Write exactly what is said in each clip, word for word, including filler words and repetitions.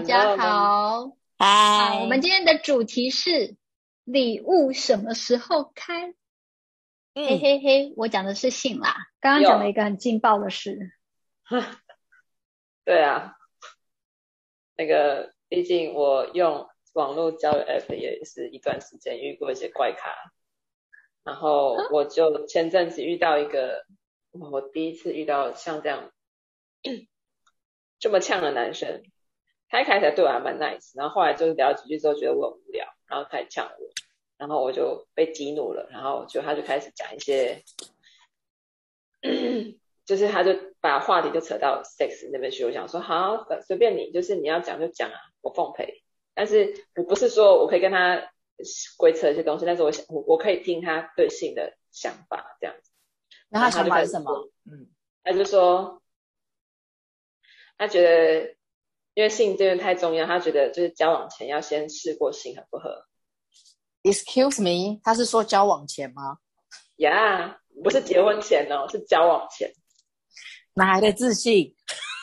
家好， 嗨， 我们今天的主题是礼物什么时候开？ 嗯， 嘿嘿嘿，我讲的是信啦，刚刚讲了一个很劲爆的事。 对啊，那个毕竟我用网络交友 app 也是一段时间，遇过一些怪咖，然后我就前阵子遇到一个，我第一次遇到像这样这么呛的男生，他一开始对我还蛮 nice， 然后后来就聊几句之后觉得我很无聊，然后开始呛我，然后我就被激怒了，然后就他就开始讲一些就是他就把话题就扯到 sex 那边去，我想说好随便你，就是你要讲就讲啊，我奉陪。但是我不是说我可以跟他鬼扯一些东西，但是我想我我可以听他对性的想法这样子。 那他想法是什么？ 嗯，他就说他觉得因为性真的太重要，他觉得就是交往前要先试过性合不合。 Excuse me， 他是说交往前吗？ 呀、yeah, 不是结婚前哦，是交往前。 哪来的自信？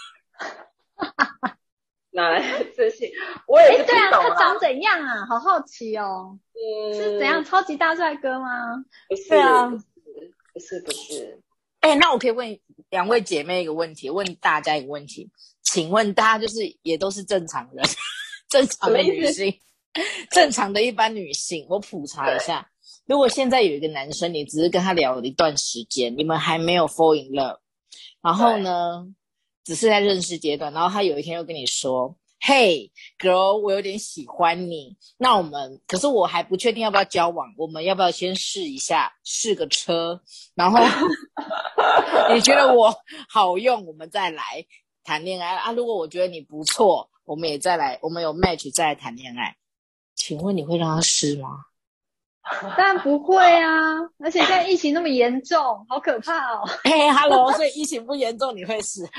哪来的自信？我也是不懂啊。 对啊，他长怎样啊？好好奇哦。嗯，是怎样？超级大帅哥吗？ 不是， 对啊， 不是不是。 哎、欸，那我可以问两位姐妹一个问题，问大家一个问题，请问大家就是也都是正常人，正常的女性，正常的一般女性，我普查一下。如果现在有一个男生，你只是跟他聊了一段时间，你们还没有 fall in love， 然后呢，只是在认识阶段，然后他有一天又跟你说 ，Hey girl， 我有点喜欢你，那我们，可是我还不确定要不要交往，我们要不要先试一下，试个车，然后你觉得我好用，我们再来谈恋爱啊？如果我觉得你不错，我们也再来，我们有 match 再来谈恋爱，请问你会让他试吗？ 当然不会啊，而且现在疫情那么严重，好可怕哦。 嘿、hey, ，Hello， 所以疫情不严重你会试？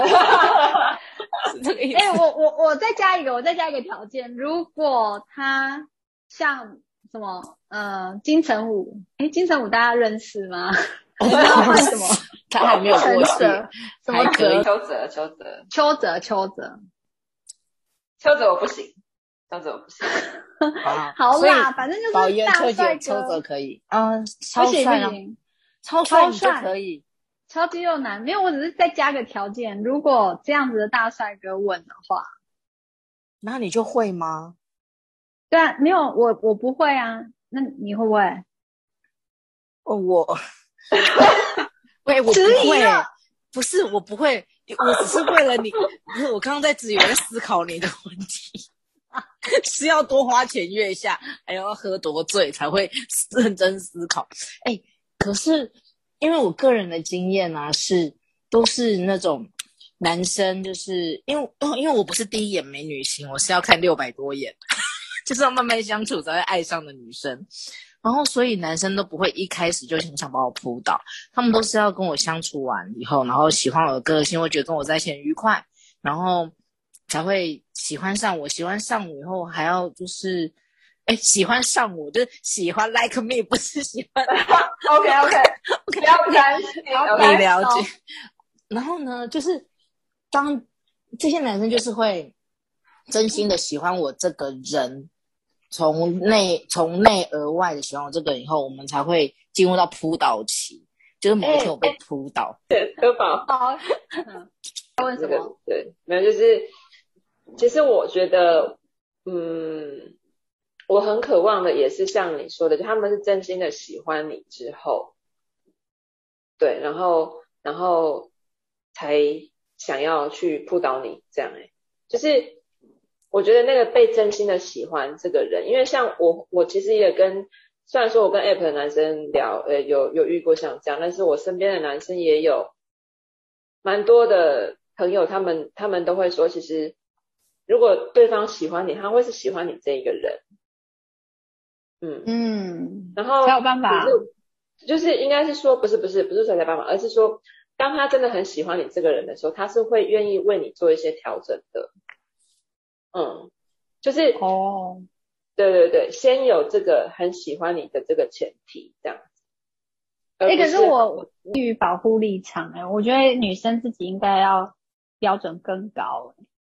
是这个意思。 哎、欸，我我我再加一个，我再加一个条件，如果他像什么呃金城武，哎、欸，金城武大家认识吗？ 我知道他什么？ 他还没有过去， 什么哲？ 邱泽，邱泽， 邱泽，邱泽， 邱泽我不行。邱泽我不行。 好, 好啦，反正就是大帅哥。 邱泽可以，嗯，超帅啊，超帅就可以， 超肌肉男。没有，我只是再加个条件，如果这样子的大帅哥问的话， 那你就会吗？ 对啊，没有，我我不会啊。那你会不会？ 哦，我，喂，我不会，不是我不会，我只是为了你，不是我刚刚在只有在思考你的问题。是要多花钱约一下，还要喝多醉才会认真思考。哎、欸，可是因为我个人的经验啊，是都是那种男生，就是因为因为我不是第一眼美女型，我是要看六百多眼，就是要慢慢相处才会爱上的女生。然后所以男生都不会一开始就很想把我扑倒，他们都是要跟我相处完以后，然后喜欢我的个性，会觉得跟我在一起很愉快，然后才会喜欢上我，喜欢上我以后还要就是，哎，喜欢上我就是喜欢 like me， 不是喜欢。 OK OK OK， 了解， 你了解。然后呢，就是当这些男生就是会真心的喜欢我这个人，从内从内而外的喜欢我这个人以后，我们才会进入到扑倒期，就是某一天我被扑倒。 对，科宝。 好，要问什么？ 对，没有就是。其实我觉得，嗯，我很渴望的也是像你说的，就他们是真心的喜欢你之后，对，然后然后才想要去扑倒你这样哎，就是我觉得那个被真心的喜欢这个人，因为像我我其实也跟虽然说我跟 App 的男生聊，呃，有有遇过像这样，但是我身边的男生也有蛮多的朋友，他们他们都会说，其实。如果对方喜欢你，他会是喜欢你这一个人，嗯嗯， 然后才有办法， 就是应该是说不是不是不是才有办法，而是说当他真的很喜欢你这个人的时候，他是会愿意为你做一些调整的，嗯，就是哦， 对对对，先有这个很喜欢你的这个前提，这样子。 哎、欸，可是我基于保护立场、欸，哎，我觉得女生自己应该要标准更高、欸。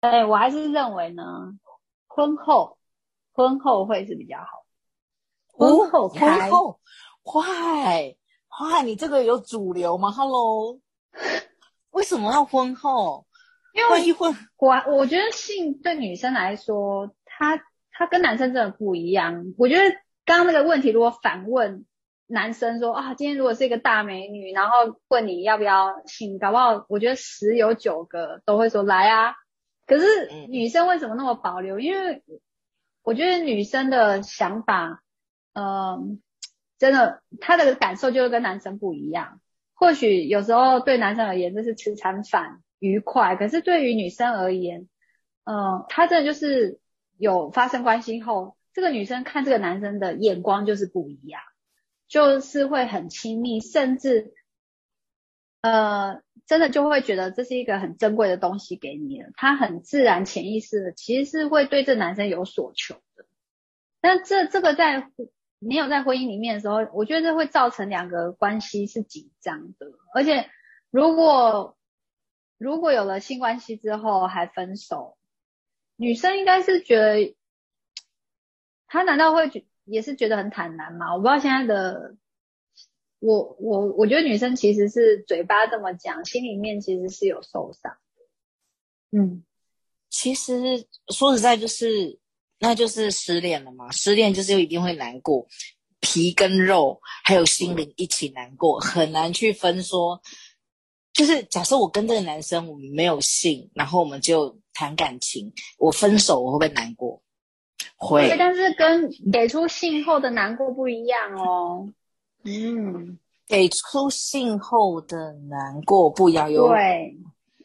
哎，我还是认为呢，婚后婚后会是比较好。婚后开， 婚后坏坏，你这个有主流吗 ？Hello， 为什么要婚后？ 因为万一婚， 我我觉得性对女生来说，它它跟男生真的不一样。我觉得刚刚那个问题，如果反问男生说啊，今天如果是一个大美女，然后问你要不要性，搞不好我觉得十有九个都会说来啊。可是女生为什么那么保留？因为我觉得女生的想法，呃，真的她的感受就跟男生不一样。或许有时候对男生而言这是吃餐饭愉快，可是对于女生而言，呃，她真的就是有发生关系后，这个女生看这个男生的眼光就是不一样，就是会很亲密，甚至呃，真的就会觉得这是一个很珍贵的东西给你了，她很自然潜意识的其实是会对这男生有所求的。但这这个在没有在婚姻里面的时候，我觉得这会造成两个关系是紧张的，而且如果如果有了性关系之后还分手，女生应该是觉得，她难道会觉也是觉得很坦然吗？我不知道现在的我我我觉得女生其实是嘴巴这么讲，心里面其实是有受伤。嗯， 其实说实在就是。那就是失恋了嘛，失恋就是一定会难过，皮跟肉还有心灵一起难过，很难去分说。就是假设我跟这个男生我们没有性，然后我们就谈感情，我分手我会不会难过？会。 对，但是跟给出性后的难过不一样哦。嗯， 给出性后的难过不一样，有对，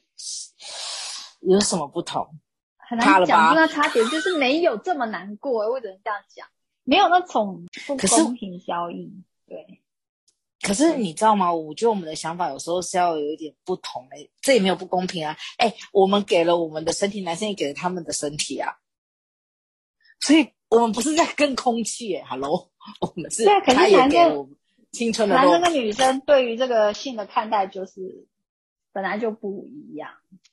有什么不同？ 很难讲出那差别，就是没有这么难过，我只能这样讲，没有那种不公平交易。对， 可是你知道吗？我觉得我们的想法有时候是要有一点不同诶，这也没有不公平啊。哎，我们给了我们的身体，男生也给了他们的身体啊，所以我们不是在跟空气诶 ，Hello， 我们是他也给我们青春的肉。 男生跟女生对于这个性的看待就是本来就不一样。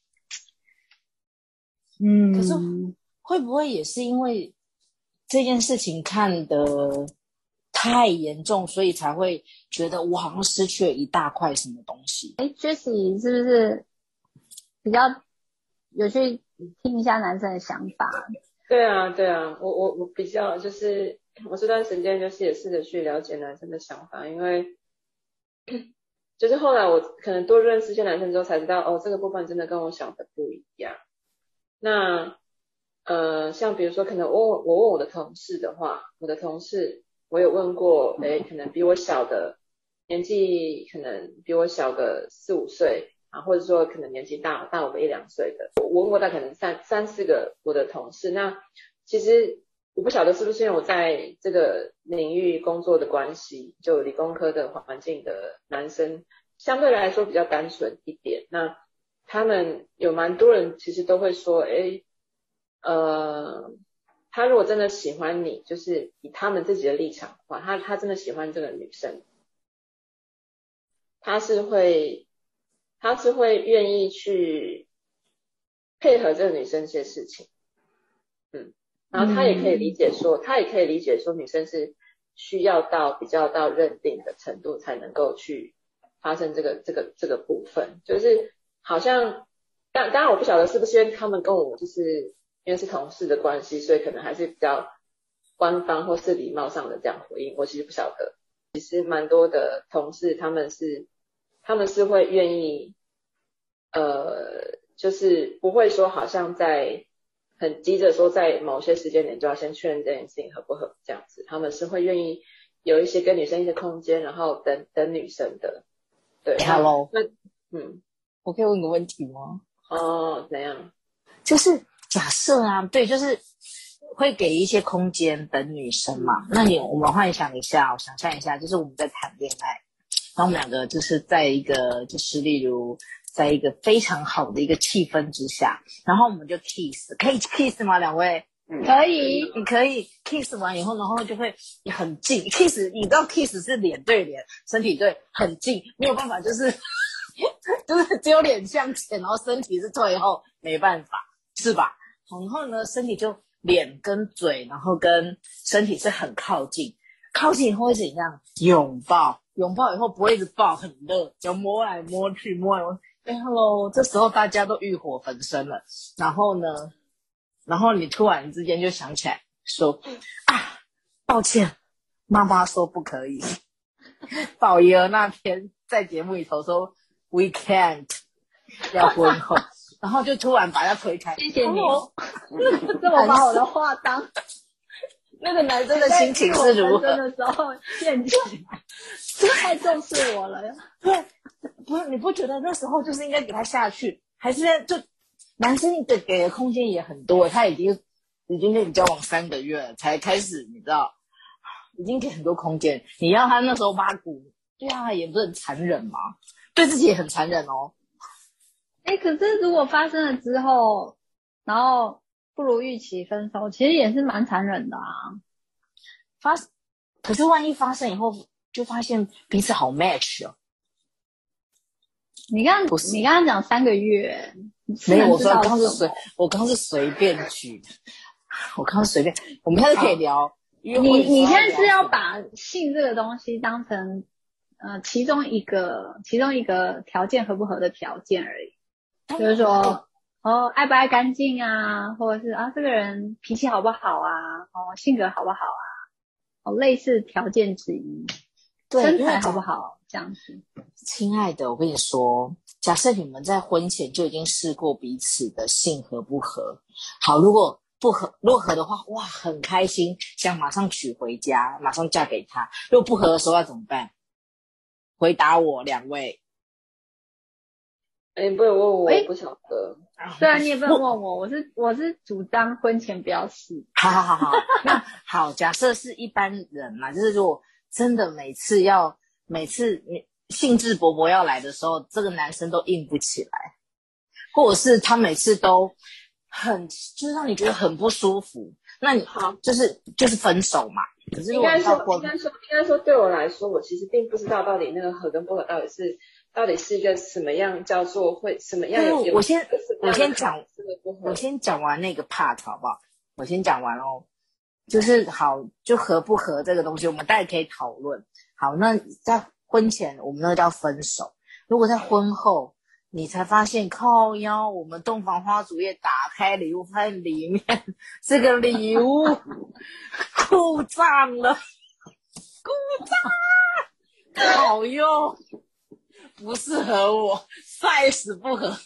嗯， 可是会不会也是因为这件事情看得太严重，所以才会觉得我好像失去了一大块什么东西？ 哎 ，Jessie 是不是比较有去听一下男生的想法？ 对啊，对啊，我我我比较就是我这段时间就是也试着去了解男生的想法，因为就是后来我可能多认识一些男生之后才知道，哦，这个部分真的跟我想的不一样。那呃，像比如说，可能我我问我的同事的话，我的同事我有问过，诶，可能比我小的年纪，可能比我小个四五岁啊，或者说可能年纪大大我个一两岁的，我问过他可能三三四个我的同事。那其实我不晓得是不是因为我在这个领域工作的关系，就理工科的环境的男生相对来说比较单纯一点。那他们有蛮多人其实都会说，诶，呃，他如果真的喜欢你，就是以他们自己的立场的话，他他真的喜欢这个女生，他是会他是会愿意去配合这个女生一些事情，嗯，然后他也可以理解说，他也可以理解说女生是需要到比较到认定的程度才能够去发生这个这个这个部分，就是好像当当然我不晓得是不是因为他们跟我就是因为是同事的关系，所以可能还是比较官方或是礼貌上的这样回应，我其实不晓得。其实蛮多的同事他们是他们是会愿意呃就是不会说好像在很急着说在某些时间点就要先确认这件事情合不合这样子，他们是会愿意有一些跟女生一些空间，然后等等女生的。对 ，Hello， 那嗯， 我可以问个问题吗？ 哦，怎样？ 就是假设啊，对，就是会给一些空间等女生嘛。那你我们幻想一下，我想象一下，就是我们在谈恋爱，然后我们两个就是在一个就是例如在一个非常好的一个气氛之下，然后我们就 kiss， 可以 kiss 吗？两位？ 可以， 你可以 kiss 完以后，然后就会很近 kiss， 你知道 kiss 是脸对脸，身体对很近，没有办法，就是就是只有脸向前，然后身体是退后，没办法。 是吧？然后呢，身体就脸跟嘴，然后跟身体是很靠近，靠近以后会怎样？拥抱，拥抱以后不会一直抱，很热，要摸来摸去，摸来摸去。哎 ，hello， 这时候大家都欲火焚身了。然后呢，然后你突然之间就想起来说啊，抱歉，妈妈说不可以。宝仪儿那天在节目里头说 we can't 要婚后，然后就突然把他推开。 谢谢你，这么把我的话当那个男生的心情是如何？ 真的时候陷阱，太重视我了呀。 对，不是你不觉得那时候就是应该给他下去，还是就男生的给的空间也很多，他已经已经跟你交往三个月了，才开始你知道。已经给很多空间，你要他那时候挖苦，对啊，也不是很残忍吗？对自己也很残忍哦。 哎，可是如果发生了之后，然后不如预期分手，其实也是蛮残忍的啊。 发，可是万一发生以后，就发现彼此好 match 哦。 你刚你刚刚讲三个月， 没有，我说刚是随，我刚是随便举，我刚随便，我们现在可以聊。 你你现在是要把性这个东西当成呃其中一个其中一个条件合不合的条件而已，就是说哦爱不爱干净啊，或者是啊这个人脾气好不好啊，哦性格好不好啊，哦类似条件之一，身材好不好这样子。 亲爱的，我跟你说，假设你们在婚前就已经试过彼此的性合不合，好，如果不合，如果合的话，哇，很开心，想马上娶回家，马上嫁给他。如果不合的时候要怎么办？回答我，两位。 哎，你不能问我，我不晓得。 对啊，你也不能问我，我是我是主张婚前不要试。 好好好好，那好，假设是一般人嘛，就是如果真的每次要每次你兴致勃勃要来的时候，这个男生都硬不起来，或者是他每次都。很就是让你觉得很不舒服，那你好就是就是分手嘛。可是应该说应该说应该说对我来说，我其实并不知道到底那个合跟不合到底是到底是一个什么样叫做会什么样有。 我先我先讲我先讲完那个 part 好不好？我先讲完哦，就是好就合不合这个东西，我们大家可以讨论。好，那在婚前我们那个叫分手，如果在婚后。你才发现靠腰，我们洞房花烛夜打开礼物，发现里面这个礼物故障了，故障，好用，不适合我 ，size 不合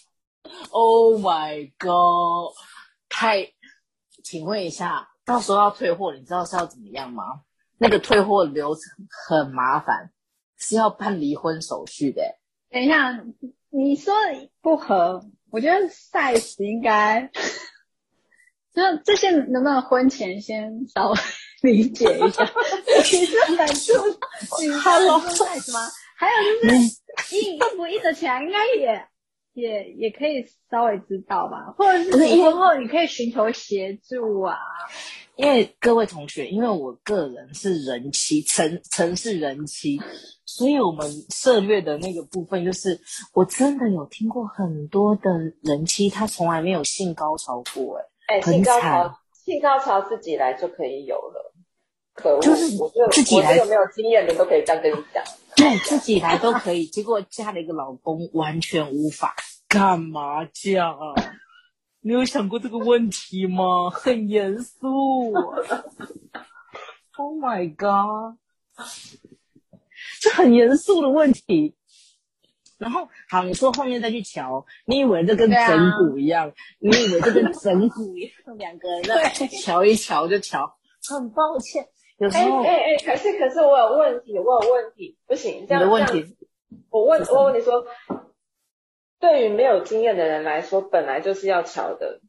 ，Oh my god， 太，请问一下，到时候要退货，你知道是要怎么样吗？那个退货流程很麻烦，是要办离婚手续的。 等一下。你说不合，我觉得 size 应该，就这些能不能婚前先稍微理解一下？你是很注重，你是很注重 size 吗？还有就是硬硬不硬得起来，应该也也也可以稍微知道吧？或者是你婚后你可以寻求协助啊。 因为各位同学，因为我个人是人妻，曾曾是人妻，所以我们涉略的那个部分就是，我真的有听过很多的人妻，她从来没有性高潮过、欸，哎， 性高潮，性高潮自己来就可以有了，可恶， 就是我就自己来， 我这个没有经验的都可以这样跟你讲， 对，自己来都可以，结果嫁了一个老公，完全无法，干嘛嫁啊？你有想过这个问题吗？很严肃。Oh my god， 这很严肃的问题。然后，好，你说后面再去瞧，你以为这跟整骨一样？啊、你以为这跟整骨一样？两个人在瞧一瞧就瞧。很抱歉，有时候， 哎哎哎，可是可是我有问题，我有问题，不行，这样你的问题， 我问我问你说。对于没有经验的人来说，本来就是要瞧的。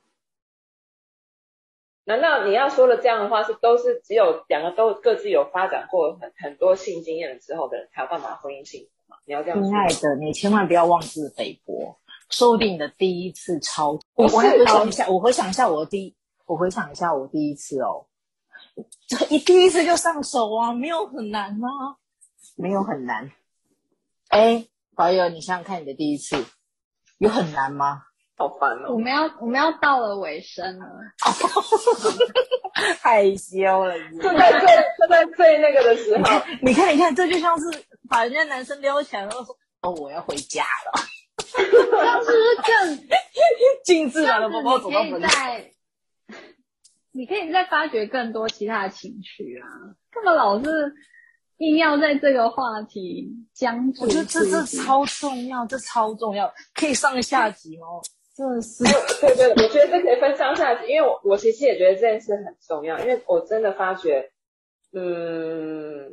难道你要说的这样的话是都是只有两个都各自有发展过很很多性经验了之后的人才有办法婚姻幸福吗？你要这样说。 亲爱的，你千万不要妄自菲薄，说不定你的第一次超，我我回想一下，我回想一下我的第一，我回想一下我第一次哦，一第一次就上手啊，没有很难吗？没有很难。哎。宝友，你想想看，你的第一次有很难吗？ 好烦哦。 我们要我们要到了尾声了， 害羞了。 就在最就在最那个的时候， 你看你看，这就像是把人家男生撩起来，然后说：“哦，我要回家了。” 这样是不是更径自然的包包走到门口。 你可以再发掘更多其他的情绪啊，干嘛老是硬要在这个话题僵住？ 我觉得这这超重要，这超重要，可以上下集哦。真的是， 对对，我觉得这可以分上下集，因为我我其实也觉得这件事很重要，因为我真的发觉，嗯，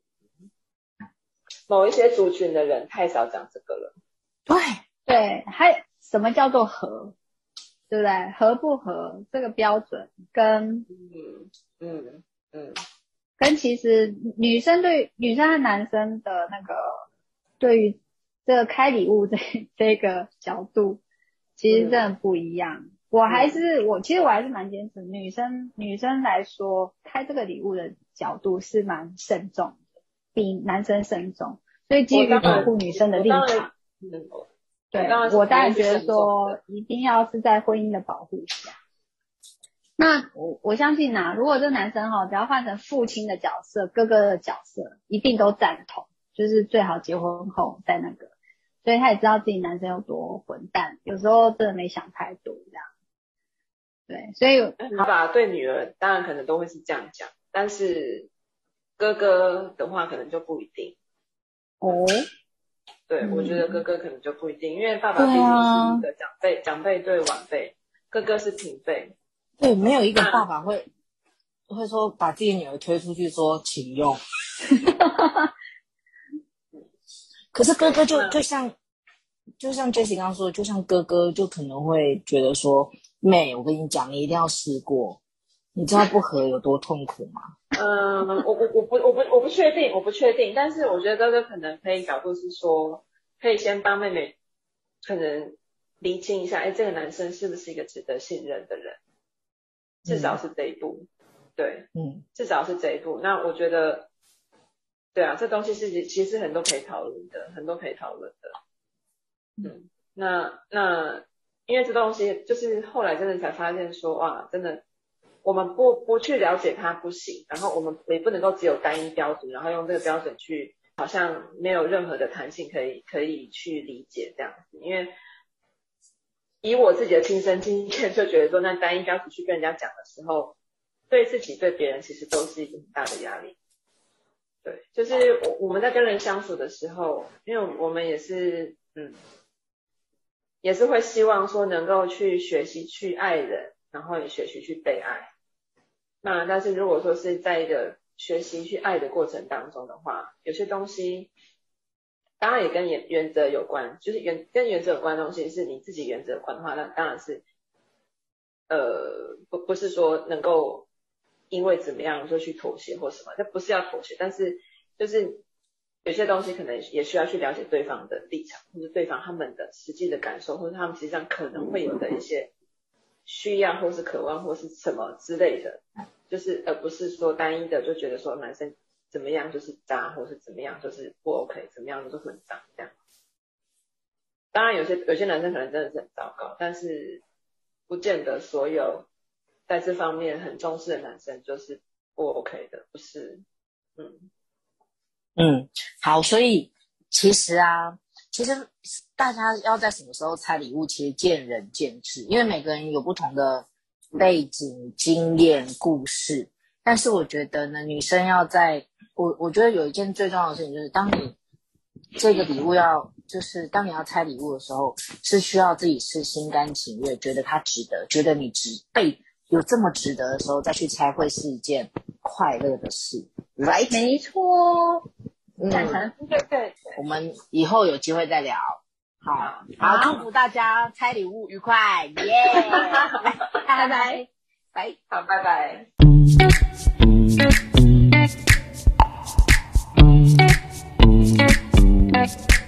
某一些族群的人太少讲这个了。 对对，还什么叫做和，对不对？合不合这个标准跟嗯嗯嗯， 跟其实女生对女生和男生的那个对于这个开礼物这这个角度。其实真的不一样，嗯、我还是我其实我还是蛮坚持，女生女生来说开这个礼物的角度是蛮慎重的，比男生慎重，所以基于保护女生的立场， 嗯， 对，我当然觉得说一定要是在婚姻的保护下。那我我相信啊，如果这男生哈、哦，只要换成父亲的角色、哥哥的角色，一定都赞同，就是最好结婚后再那个。所以他也知道自己男生有多混蛋，有时候真的没想太多这样。对，所以爸爸对女儿当然可能都会是这样讲，但是哥哥的话可能就不一定。 哦， 对， 嗯、 我觉得哥哥可能就不一定，因为爸爸毕竟是一个长辈，啊、长辈对晚辈，哥哥是平辈。 对，没有一个爸爸会会说把自己女儿推出去说请用。可是哥哥就就像就像 Jessie 刚刚说的，就像哥哥就可能会觉得说，妹，我跟你讲，你一定要试过，你知道不合有多痛苦吗？ 嗯，我我我不我不我不确定，我不确定，但是我觉得哥哥可能可以角度是说，可以先帮妹妹可能厘清一下，哎，这个男生是不是一个值得信任的人，至少是这一步，嗯、对， 嗯， 至少是这一步。那我觉得。对啊，这东西是其实很多可以讨论的，很多可以讨论的。嗯，那那因为这东西就是后来真的才发现说，哇，真的我们不不去了解它不行，然后我们也不能够只有单一标准，然后用这个标准去好像没有任何的弹性可以可以去理解这样子。因为以我自己的亲身经验就觉得说，那单一标准去跟人家讲的时候，对自己对别人其实都是一个很大的压力。对，就是我我们在跟人相处的时候，因为我们也是嗯，也是会希望说能够去学习去爱人，然后也学习去被爱。那但是如果说是在一个学习去爱的过程当中的话，有些东西当然也跟原原则有关，就是原跟原则有关的东西是你自己原则有关的话，那当然是呃不不是说能够。因为怎么样就去妥协或什么，这不是要妥协，但是就是有些东西可能也需要去了解对方的立场，或者对方他们的实际的感受，或者他们实际上可能会有的一些需要或是渴望或是什么之类的，就是而不是说单一的就觉得说男生怎么样就是渣，或是怎么样就是不 OK， 怎么样就是混账这样。当然有些有些男生可能真的是很糟糕，但是不见得所有在这方面很重视的男生就是不 OK 的，不是？嗯嗯，好，所以其实啊，其实大家要在什么时候拆礼物，其实见仁见智，因为每个人有不同的背景、经验、故事。但是我觉得呢，女生要在，我我觉得有一件最重要的事情就是，当你这个礼物要，就是当你要拆礼物的时候，是需要自己是心甘情愿，觉得它值得，觉得你值被。有这么值得的时候再去拆，会是一件快乐的事 ，right？ 没错， 赞成。 对对， 我们以后有机会再聊。好，好，祝福大家拆礼物愉快，耶、yeah! 拜拜， 拜，好，拜拜。